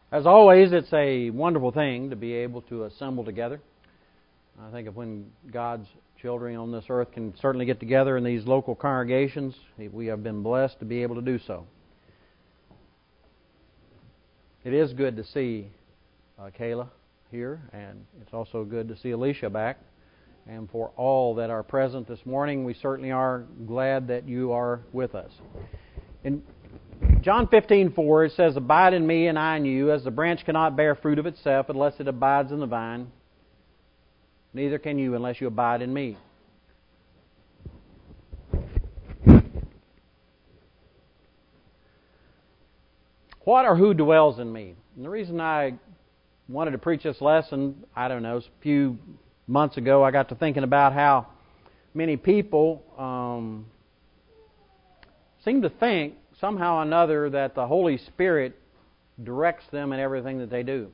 As always, it's a wonderful thing to be able to assemble together. I think of when God's children on this earth can certainly get together in these local congregations, we have been blessed to be able to do so. It is good to see Kayla here, and it's also good to see Alicia back. And for all that are present this morning, we certainly are glad that you are with us. In John 15:4, it says, "Abide in me and I in you, as the branch cannot bear fruit of itself unless it abides in the vine. Neither can you unless you abide in me." What or who dwells in me? And the reason I wanted to preach this lesson, a few months ago, I got to thinking about how many people seem to think somehow or another that the Holy Spirit directs them in everything that they do.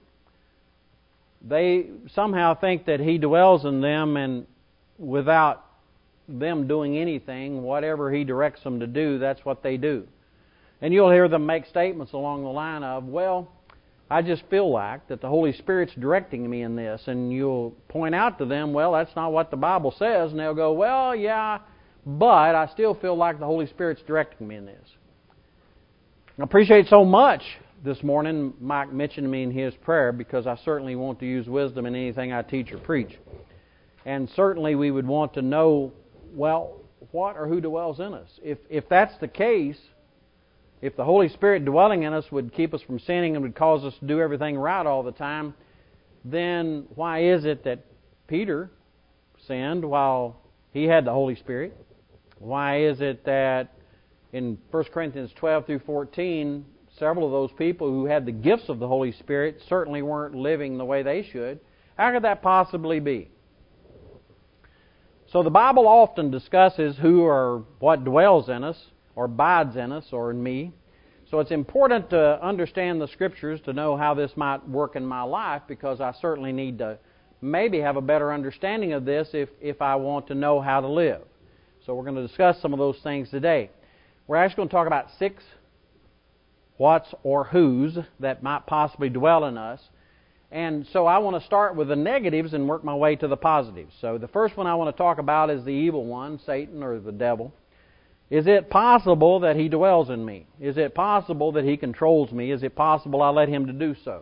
They somehow think that He dwells in them, and without them doing anything, whatever He directs them to do, that's what they do. And you'll hear them make statements along the line of, "Well, I just feel like that the Holy Spirit's directing me in this." And you'll point out to them, "Well, that's not what the Bible says." And they'll go, "Well, yeah, but I still feel like the Holy Spirit's directing me in this." I appreciate so much this morning Mike mentioned me in his prayer, because I certainly want to use wisdom in anything I teach or preach. And certainly we would want to know, well, what or who dwells in us? If that's the case, if the Holy Spirit dwelling in us would keep us from sinning and would cause us to do everything right all the time, then why is it that Peter sinned while he had the Holy Spirit? Why is it that in 1 Corinthians 12 through 14, several of those people who had the gifts of the Holy Spirit certainly weren't living the way they should? How could that possibly be? So the Bible often discusses who or what dwells in us, or abides in us, or in me. So it's important to understand the Scriptures to know how this might work in my life, because I certainly need to maybe have a better understanding of this if I want to know how to live. So we're going to discuss some of those things today. We're actually going to talk about 6 whats or whos that might possibly dwell in us. And so I want to start with the negatives and work my way to the positives. So the first one I want to talk about is the evil one, Satan or the devil. Is it possible that he dwells in me? Is it possible that he controls me? Is it possible I let him to do so?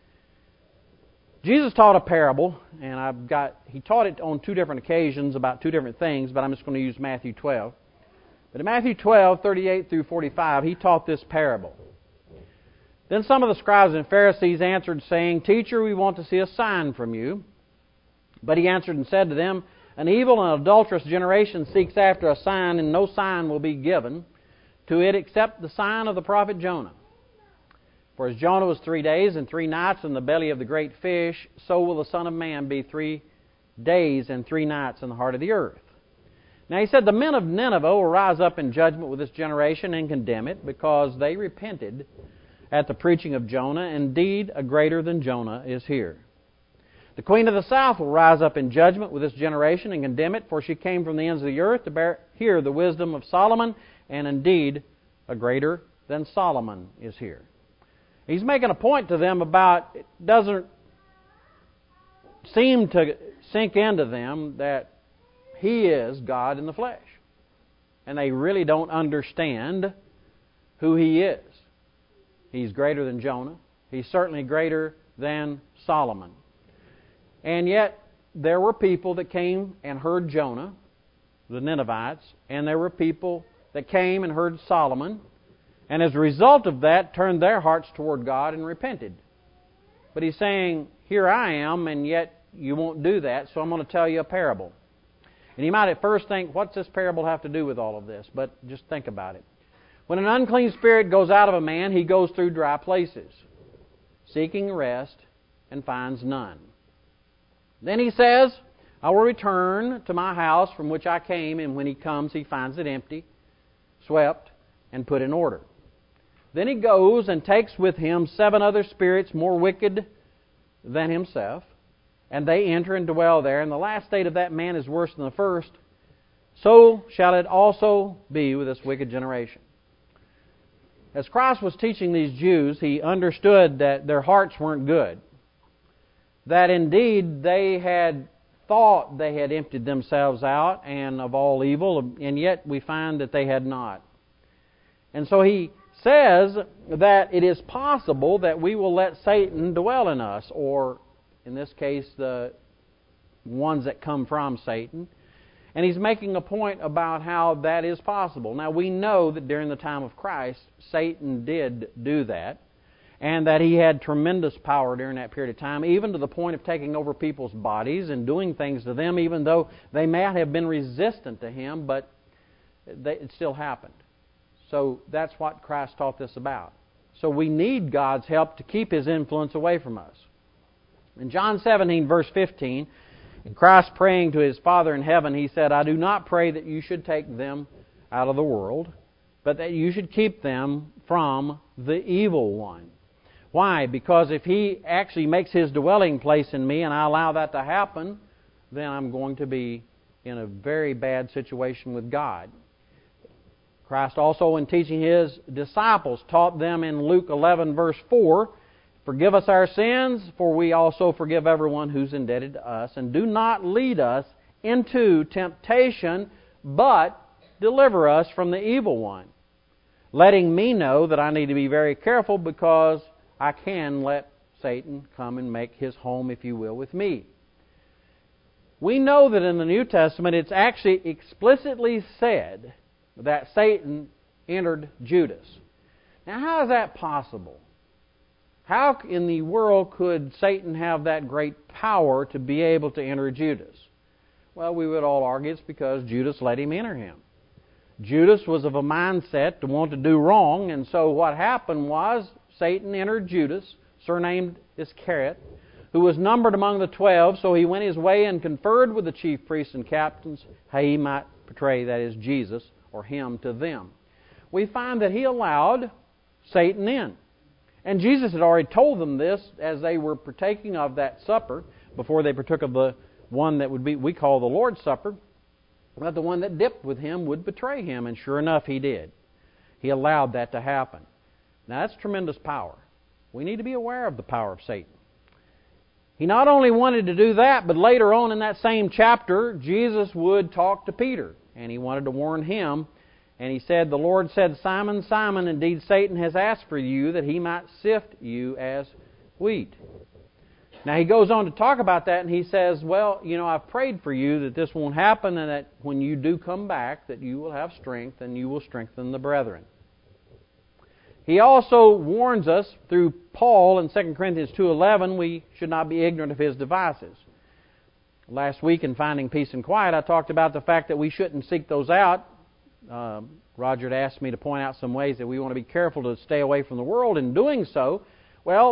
Jesus taught a parable, and he taught it on 2 different occasions about 2 different things, but I'm just going to use Matthew 12. But in Matthew 12, 38 through 45, he taught this parable. "Then some of the scribes and Pharisees answered, saying, 'Teacher, we want to see a sign from you.' But he answered and said to them, 'An evil and adulterous generation seeks after a sign, and no sign will be given to it except the sign of the prophet Jonah. For as Jonah was 3 days and 3 nights in the belly of the great fish, so will the Son of Man be 3 days and 3 nights in the heart of the earth.' Now he said, 'The men of Nineveh will rise up in judgment with this generation and condemn it, because they repented at the preaching of Jonah. Indeed, a greater than Jonah is here. The queen of the south will rise up in judgment with this generation and condemn it, for she came from the ends of the earth to hear the wisdom of Solomon, and indeed, a greater than Solomon is here.'" He's making a point to them about it doesn't seem to sink into them that He is God in the flesh. And they really don't understand who He is. He's greater than Jonah. He's certainly greater than Solomon. And yet, there were people that came and heard Jonah, the Ninevites, and there were people that came and heard Solomon, and as a result of that, turned their hearts toward God and repented. But He's saying, "Here I am, and yet you won't do that, so I'm going to tell you a parable." And you might at first think, what's this parable have to do with all of this? But just think about it. When an unclean spirit goes out of a man, he goes through dry places, seeking rest, and finds none. Then he says, "I will return to my house from which I came," and when he comes, he finds it empty, swept, and put in order. Then he goes and takes with him 7 other spirits more wicked than himself, and they enter and dwell there, and the last state of that man is worse than the first. So shall it also be with this wicked generation. As Christ was teaching these Jews, He understood that their hearts weren't good. That indeed they had thought they had emptied themselves out and of all evil, and yet we find that they had not. And so He says that it is possible that we will let Satan dwell in us, or in this case, the ones that come from Satan. And He's making a point about how that is possible. Now, we know that during the time of Christ, Satan did do that, and that he had tremendous power during that period of time, even to the point of taking over people's bodies and doing things to them, even though they may have been resistant to him, but it still happened. So that's what Christ taught this about. So we need God's help to keep His influence away from us. In John 17, verse 15, in Christ praying to His Father in heaven, He said, I do not pray that you should take them out of the world, but that you should keep them from the evil one. Why? Because if He actually makes His dwelling place in me and I allow that to happen, then I'm going to be in a very bad situation with God. Christ also, in teaching His disciples, taught them in Luke 11, verse 4, forgive us our sins, for we also forgive everyone who's indebted to us. And do not lead us into temptation, but deliver us from the evil one. Letting me know that I need to be very careful because I can let Satan come and make his home, if you will, with me. We know that in the New Testament it's actually explicitly said that Satan entered Judas. Now, how is that possible? How in the world could Satan have that great power to be able to enter Judas? Well, we would all argue it's because Judas let him enter him. Judas was of a mindset to want to do wrong, and so what happened was Satan entered Judas, surnamed Iscariot, who was numbered among the 12, so he went his way and conferred with the chief priests and captains how he might betray, that is, Jesus, or him to them. We find that he allowed Satan in. And Jesus had already told them this as they were partaking of that supper, before they partook of the one that would be we call the Lord's Supper, that the one that dipped with him would betray him, and sure enough he did. He allowed that to happen. Now that's tremendous power. We need to be aware of the power of Satan. He not only wanted to do that, but later on in that same chapter, Jesus would talk to Peter, and he wanted to warn him. And he said, the Lord said, Simon, Simon, indeed Satan has asked for you that he might sift you as wheat. Now he goes on to talk about that, and he says, well, I've prayed for you that this won't happen, and that when you do come back, that you will have strength, and you will strengthen the brethren. He also warns us through Paul in 2 Corinthians 2:11, we should not be ignorant of his devices. Last week in Finding Peace and Quiet, I talked about the fact that we shouldn't seek those out. Roger had asked me to point out some ways that we want to be careful to stay away from the world. In doing so, well,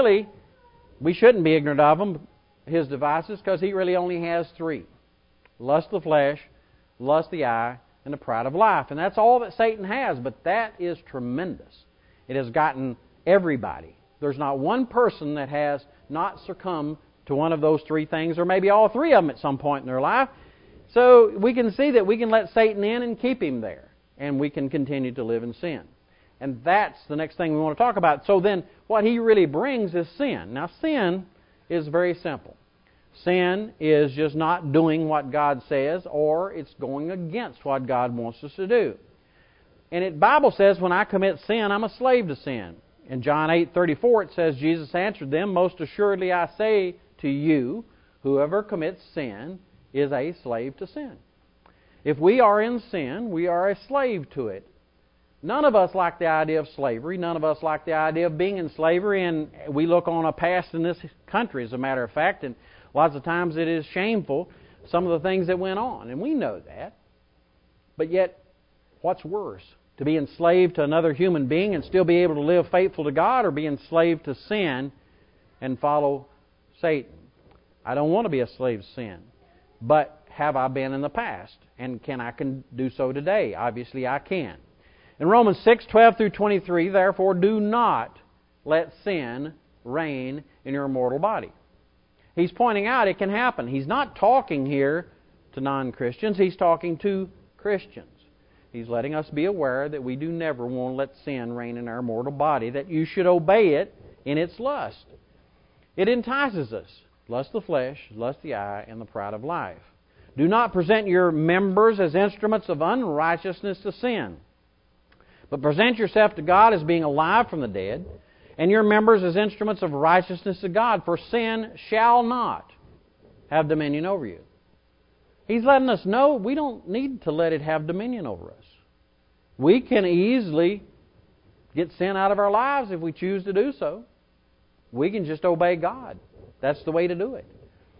we shouldn't be ignorant of them, his devices, because he really only has 3. Lust of the flesh, lust of the eye, and the pride of life. And that's all that Satan has, but that is tremendous. It has gotten everybody. There's not one person that has not succumbed to one of those 3 things, or maybe all 3 of them at some point in their life. So we can see that we can let Satan in and keep him there, and we can continue to live in sin. And that's the next thing we want to talk about. So then, what he really brings is sin. Now, sin is very simple. Sin is just not doing what God says, or it's going against what God wants us to do. And the Bible says, when I commit sin, I'm a slave to sin. In John 8:34, it says, Jesus answered them, most assuredly I say to you, whoever commits sin is a slave to sin. If we are in sin, we are a slave to it. None of us like the idea of slavery. None of us like the idea of being in slavery, and we look on a past in this country, as a matter of fact, and lots of times it is shameful, some of the things that went on, and we know that. But yet, what's worse? To be enslaved to another human being and still be able to live faithful to God, or be enslaved to sin and follow Satan? I don't want to be a slave to sin. But have I been in the past? And can I do so today? Obviously I can. In Romans 6:12 through 23, therefore do not let sin reign in your mortal body. He's pointing out it can happen. He's not talking here to non-Christians. He's talking to Christians. He's letting us be aware that we do never want to let sin reign in our mortal body, that you should obey it in its lust. It entices us. Lust of the flesh, lust of the eye, and the pride of life. Do not present your members as instruments of unrighteousness to sin, but present yourself to God as being alive from the dead, and your members as instruments of righteousness to God, for sin shall not have dominion over you. He's letting us know we don't need to let it have dominion over us. We can easily get sin out of our lives if we choose to do so. We can just obey God. That's the way to do it.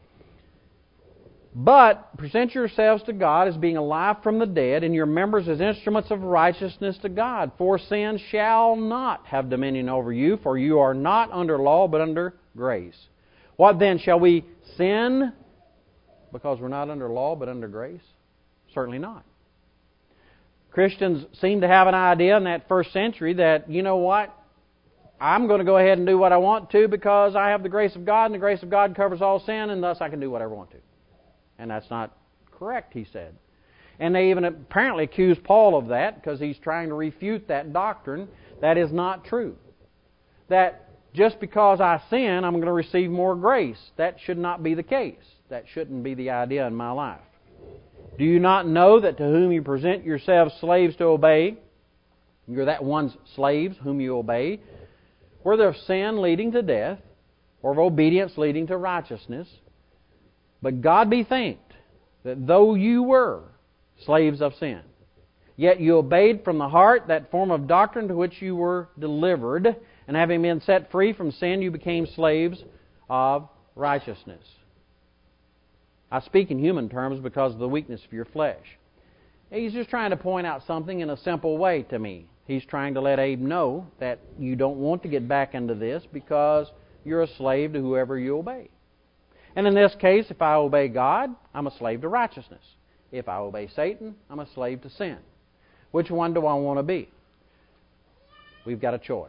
But present yourselves to God as being alive from the dead, and your members as instruments of righteousness to God. For sin shall not have dominion over you, for you are not under law, but under grace. What then? Shall we sin because we're not under law, but under grace? Certainly not. Christians seem to have an idea in that first century that, you know what? I'm going to go ahead and do what I want to because I have the grace of God, and the grace of God covers all sin, and thus I can do whatever I want to. And that's not correct, he said. And they even apparently accuse Paul of that because he's trying to refute that doctrine. That is not true. That just because I sin, I'm going to receive more grace. That should not be the case. That shouldn't be the idea in my life. Do you not know that to whom you present yourselves slaves to obey, you're that one's slaves whom you obey, whether of sin leading to death or of obedience leading to righteousness? But God be thanked that though you were slaves of sin, yet you obeyed from the heart that form of doctrine to which you were delivered, and having been set free from sin, you became slaves of righteousness. I speak in human terms because of the weakness of your flesh. He's just trying to point out something in a simple way to me. He's trying to let Abe know that you don't want to get back into this because you're a slave to whoever you obey. And in this case, if I obey God, I'm a slave to righteousness. If I obey Satan, I'm a slave to sin. Which one do I want to be? We've got a choice.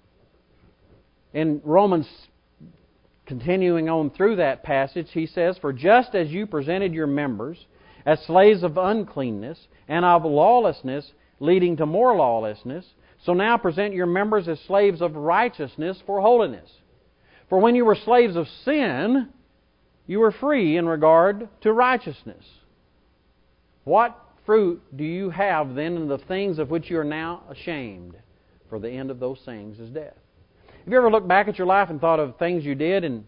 In Romans, continuing on through that passage, he says, "For just as you presented your members as slaves of uncleanness and of lawlessness, leading to more lawlessness, so now present your members as slaves of righteousness for holiness. For when you were slaves of sin, you were free in regard to righteousness." What fruit do you have then in the things of which you are now ashamed? For the end of those things is death. Have you ever looked back at your life and thought of things you did, and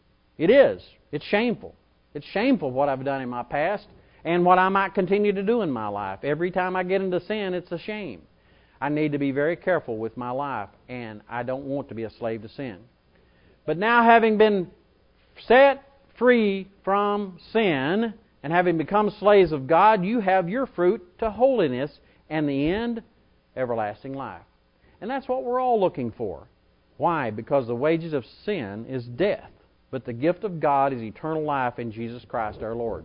it's shameful. It's shameful what I've done in my past and what I might continue to do in my life. Every time I get into sin, it's a shame. I need to be very careful with my life, and I don't want to be a slave to sin. But now, having been set free from sin and having become slaves of God, you have your fruit to holiness, and the end, everlasting life. And that's what we're all looking for. Why? Because the wages of sin is death, but the gift of God is eternal life in Jesus Christ our Lord.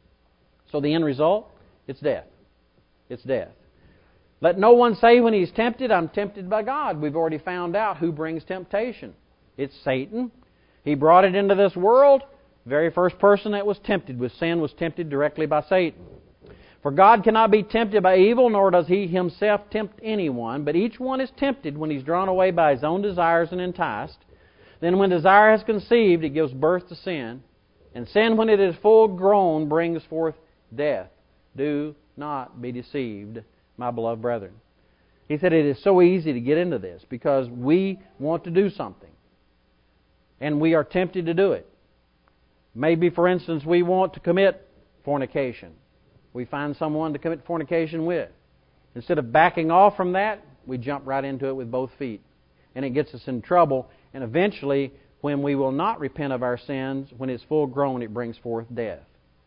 So the end result, it's death. It's death. Let no one say when he's tempted, "I'm tempted by God." We've already found out who brings temptation. It's Satan. He brought it into this world. The very first person that was tempted with sin was tempted directly by Satan. For God cannot be tempted by evil, nor does He Himself tempt anyone. But each one is tempted when he's drawn away by his own desires and enticed. Then when desire has conceived, it gives birth to sin. And sin, when it is full grown, brings forth death. Do not be deceived, my beloved brethren. He said it is so easy to get into this because we want to do something. And we are tempted to do it. Maybe, for instance, we want to commit fornication. We find someone to commit fornication with. Instead of backing off from that, we jump right into it with both feet. And it gets us in trouble. And eventually, when we will not repent of our sins, when it's full grown, it brings forth death.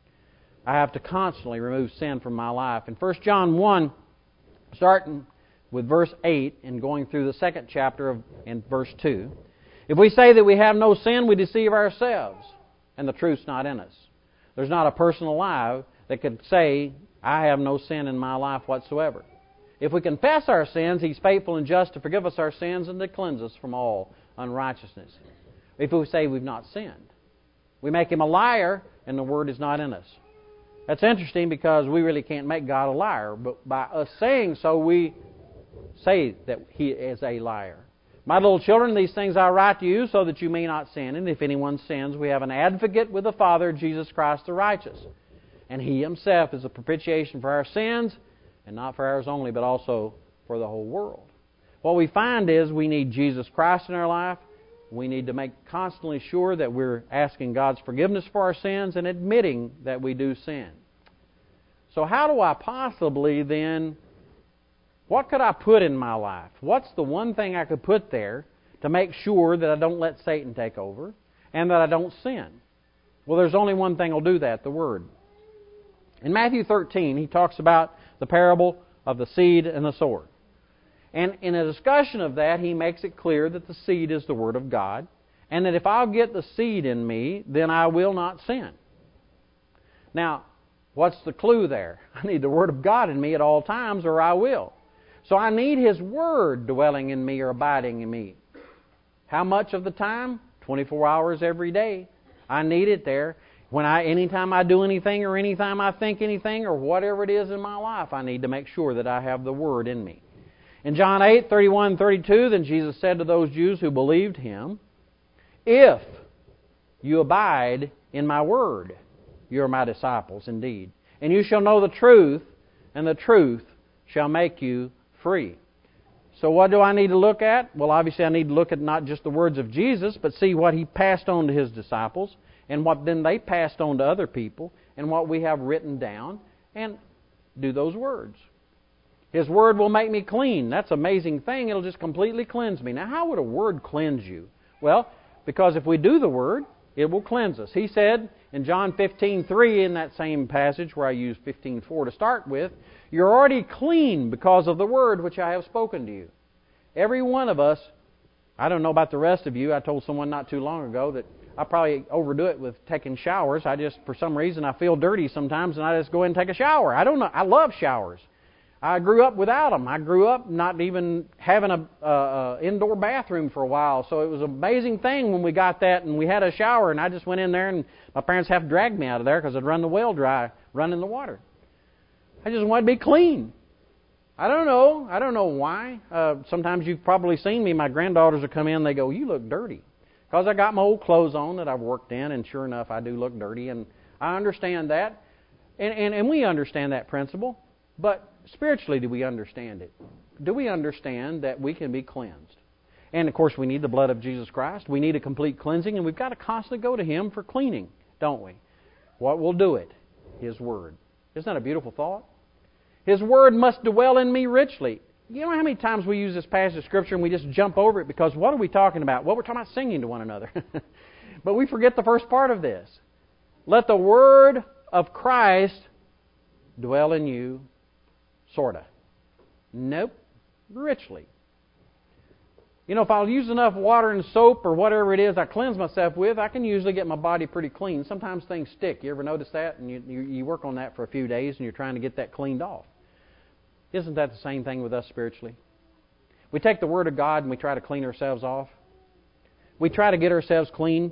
I have to constantly remove sin from my life. In 1 John 1, starting with verse 8 and going through the second chapter in verse 2, "If we say that we have no sin, we deceive ourselves, and the truth's not in us." There's not a person alive that could say, "I have no sin in my life whatsoever." If we confess our sins, He's faithful and just to forgive us our sins and to cleanse us from all unrighteousness. If we say we've not sinned, we make Him a liar and the Word is not in us. That's interesting because we really can't make God a liar, but by us saying so, we say that He is a liar. My little children, these things I write to you so that you may not sin. And if anyone sins, we have an advocate with the Father, Jesus Christ the righteous. And He Himself is a propitiation for our sins, and not for ours only, but also for the whole world. What we find is we need Jesus Christ in our life. We need to make constantly sure that we're asking God's forgiveness for our sins and admitting that we do sin. So how do I possibly then, what could I put in my life? What's the one thing I could put there to make sure that I don't let Satan take over and that I don't sin? Well, there's only one thing will do that, the Word. In Matthew 13, He talks about the parable of the seed and the sword. And in a discussion of that, He makes it clear that the seed is the Word of God, and that if I'll get the seed in me, then I will not sin. Now, what's the clue there? I need the Word of God in me at all times, or I will. So I need His Word dwelling in me or abiding in me. How much of the time? 24 hours every day. I need it there. Anytime I do anything or anytime I think anything or whatever it is in my life, I need to make sure that I have the Word in me. In John 8:31-32, then Jesus said to those Jews who believed Him, "If you abide in my word, you are my disciples indeed. And you shall know the truth, and the truth shall make you free." So what do I need to look at? Well, obviously I need to look at not just the words of Jesus, but see what He passed on to His disciples, and what then they passed on to other people, and what we have written down, and do those words. His Word will make me clean. That's an amazing thing. It'll just completely cleanse me. Now, how would a Word cleanse you? Well, because if we do the Word, it will cleanse us. He said in John 15:3, in that same passage where I used 15:4 to start with, "You're already clean because of the Word which I have spoken to you." Every one of us, I don't know about the rest of you, I told someone not too long ago that I probably overdo it with taking showers. For some reason, I feel dirty sometimes and I just go in and take a shower. I don't know. I love showers. I grew up without them. I grew up not even having a indoor bathroom for a while. So it was an amazing thing when we got that and we had a shower and I just went in there and my parents have to drag me out of there because I'd run the well dry running the water. I just wanted to be clean. I don't know why. Sometimes you've probably seen me. My granddaughters will come in, they go, "You look dirty." Because I got my old clothes on that I've worked in, and sure enough, I do look dirty. And I understand that. And we understand that principle. But spiritually, do we understand it? Do we understand that we can be cleansed? And of course, we need the blood of Jesus Christ. We need a complete cleansing, and we've got to constantly go to Him for cleaning, don't we? What will do it? His Word. Isn't that a beautiful thought? His Word must dwell in me richly. You know how many times we use this passage of Scripture and we just jump over it because what are we talking about? Well, we're talking about singing to one another. But we forget the first part of this. Let the Word of Christ dwell in you. Sorta. Nope. Richly. You know, if I'll use enough water and soap or whatever it is I cleanse myself with, I can usually get my body pretty clean. Sometimes things stick. You ever notice that? And you work on that for a few days and you're trying to get that cleaned off. Isn't that the same thing with us spiritually? We take the Word of God and we try to clean ourselves off. We try to get ourselves clean.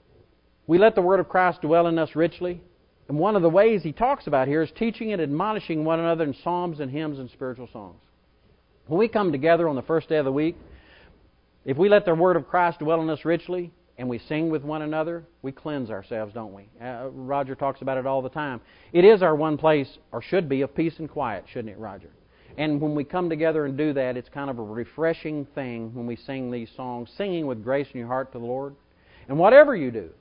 We let the Word of Christ dwell in us richly. And one of the ways he talks about here is teaching and admonishing one another in psalms and hymns and spiritual songs. When we come together on the first day of the week, if we let the Word of Christ dwell in us richly and we sing with one another, we cleanse ourselves, don't we? Roger talks about it all the time. It is our one place, or should be, of peace and quiet, shouldn't it, Roger? And when we come together and do that, it's kind of a refreshing thing when we sing these songs, singing with grace in your heart to the Lord. And whatever you do,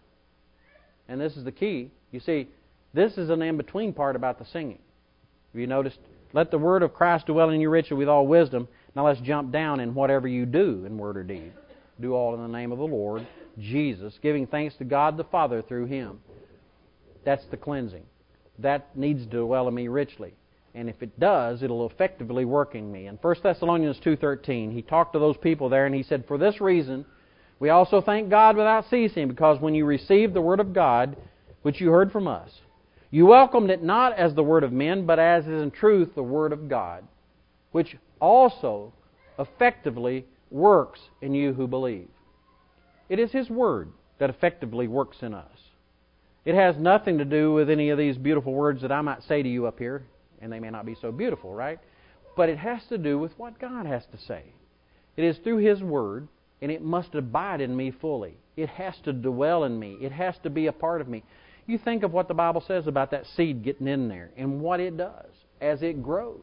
and this is the key, you see, this is an in-between part about the singing. Have you noticed? Let the Word of Christ dwell in you richly with all wisdom. Now let's jump down in whatever you do in word or deed. Do all in the name of the Lord Jesus, giving thanks to God the Father through Him. That's the cleansing. That needs to dwell in me richly. And if it does, it'll effectively work in me. In 1 Thessalonians 2:13, he talked to those people there and he said, "For this reason, we also thank God without ceasing, because when you received the Word of God, which you heard from us, you welcomed it not as the word of men, but as is in truth the Word of God, which also effectively works in you who believe." It is His Word that effectively works in us. It has nothing to do with any of these beautiful words that I might say to you up here, and they may not be so beautiful, right? But it has to do with what God has to say. It is through His Word, and it must abide in me fully. It has to dwell in me. It has to be a part of me. You think of what the Bible says about that seed getting in there and what it does. As it grows,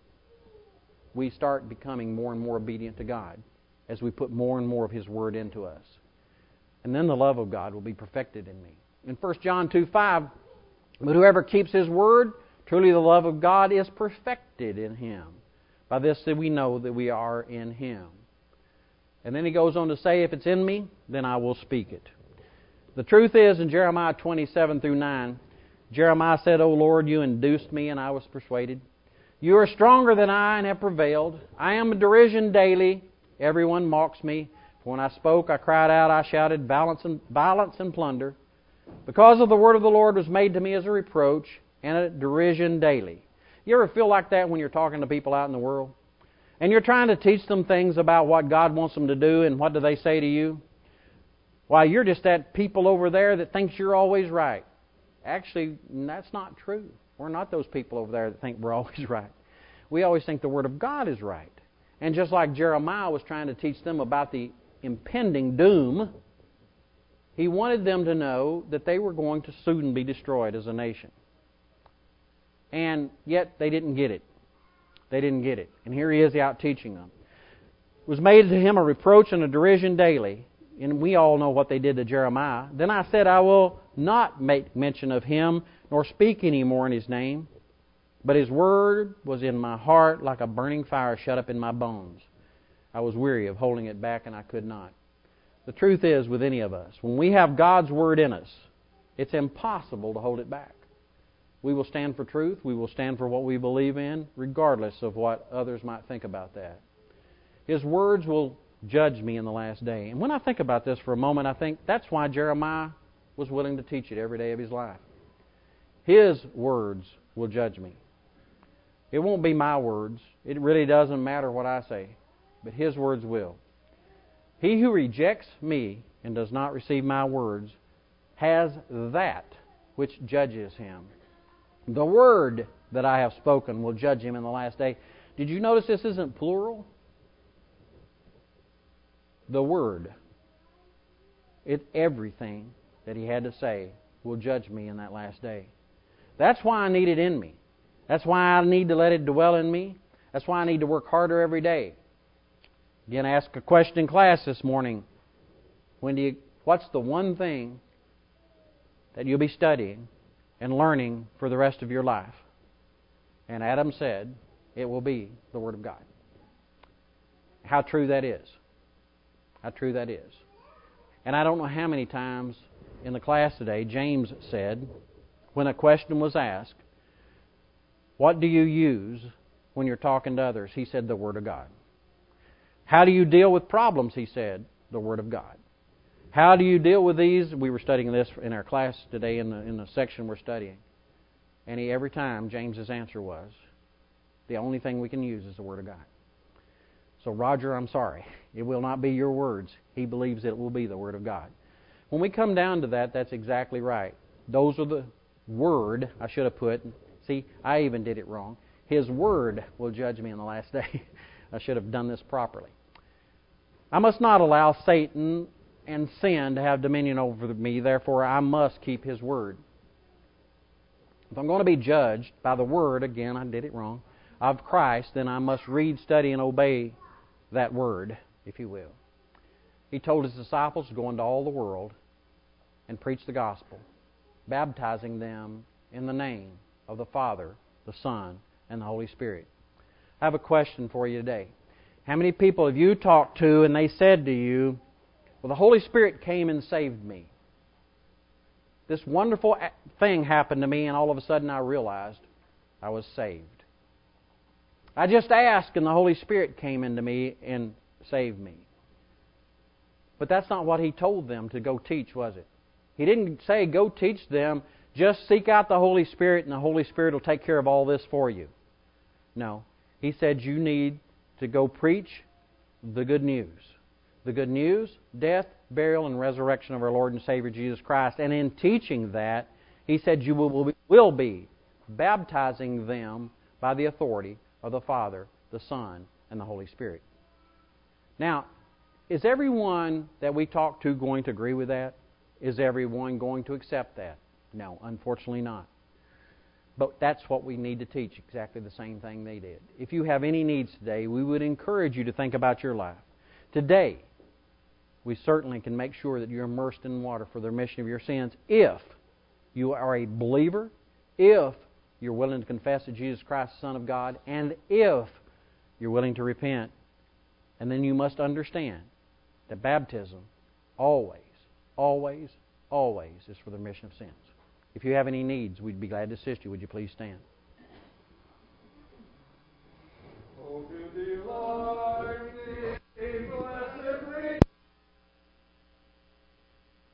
we start becoming more and more obedient to God as we put more and more of His Word into us. And then the love of God will be perfected in me. In 1 John 2:5, but whoever keeps His Word, truly the love of God is perfected in him. By this we know that we are in Him. And then he goes on to say, if it's in me, then I will speak it. The truth is, in Jeremiah 27-9, Jeremiah said, O Lord, you induced me, and I was persuaded. You are stronger than I, and have prevailed. I am a derision daily. Everyone mocks me. For when I spoke, I cried out, I shouted, violence and plunder. Because of the word of the Lord was made to me as a reproach, and a derision daily. You ever feel like that when you're talking to people out in the world? And you're trying to teach them things about what God wants them to do, and what do they say to you? Why, you're just that people over there that thinks you're always right. Actually, that's not true. We're not those people over there that think we're always right. We always think the Word of God is right. And just like Jeremiah was trying to teach them about the impending doom, he wanted them to know that they were going to soon be destroyed as a nation. And yet they didn't get it. They didn't get it. And here he is out teaching them. It was made to him a reproach and a derision daily. And we all know what they did to Jeremiah. Then I said, I will not make mention of him, nor speak any more in his name. But his word was in my heart like a burning fire shut up in my bones. I was weary of holding it back, and I could not. The truth is, with any of us, when we have God's word in us, it's impossible to hold it back. We will stand for truth. We will stand for what we believe in, regardless of what others might think about that. His words will judge me in the last day. And when I think about this for a moment, I think that's why Jeremiah was willing to teach it every day of his life. His words will judge me. It won't be my words. It really doesn't matter what I say. But His words will. He who rejects me and does not receive my words has that which judges him. The word that I have spoken will judge him in the last day. Did you notice this isn't plural? The word. Everything that he had to say will judge me in that last day. That's why I need it in me. That's why I need to let it dwell in me. That's why I need to work harder every day. Again, I asked a question in class this morning. What's the one thing that you'll be studying and learning for the rest of your life? And Adam said, it will be the Word of God. How true that is. How true that is. And I don't know how many times in the class today James said, when a question was asked, what do you use when you're talking to others? He said, the Word of God. How do you deal with problems? He said, the Word of God. How do you deal with these? We were studying this in our class today in the section we're studying. And every time James's answer was, the only thing we can use is the Word of God. So Roger, I'm sorry. It will not be your words. He believes it will be the Word of God. When we come down to that, that's exactly right. Those are the Word, I should have put. See, I even did it wrong. His Word will judge me in the last day. I should have done this properly. I must not allow Satan and sin to have dominion over me. Therefore, I must keep His Word. If I'm going to be judged by the Word, again, I did it wrong, of Christ, then I must read, study, and obey that Word, if you will. He told His disciples to go into all the world and preach the gospel, baptizing them in the name of the Father, the Son, and the Holy Spirit. I have a question for you today. How many people have you talked to and they said to you, well, the Holy Spirit came and saved me. This wonderful thing happened to me and all of a sudden I realized I was saved. I just asked and the Holy Spirit came into me and saved me. But that's not what He told them to go teach, was it? He didn't say, go teach them, just seek out the Holy Spirit and the Holy Spirit will take care of all this for you. No. He said you need to go preach the good news. The good news, death, burial, and resurrection of our Lord and Savior Jesus Christ. And in teaching that, he said you will be baptizing them by the authority of the Father, the Son, and the Holy Spirit. Now, is everyone that we talk to going to agree with that? Is everyone going to accept that? No, unfortunately not. But that's what we need to teach, exactly the same thing they did. If you have any needs today, we would encourage you to think about your life. Today, we certainly can make sure that you're immersed in water for the remission of your sins if you are a believer, if you're willing to confess that Jesus Christ is the Son of God, and if you're willing to repent. And then you must understand that baptism always, always, always is for the remission of sins. If you have any needs, we'd be glad to assist you. Would you please stand?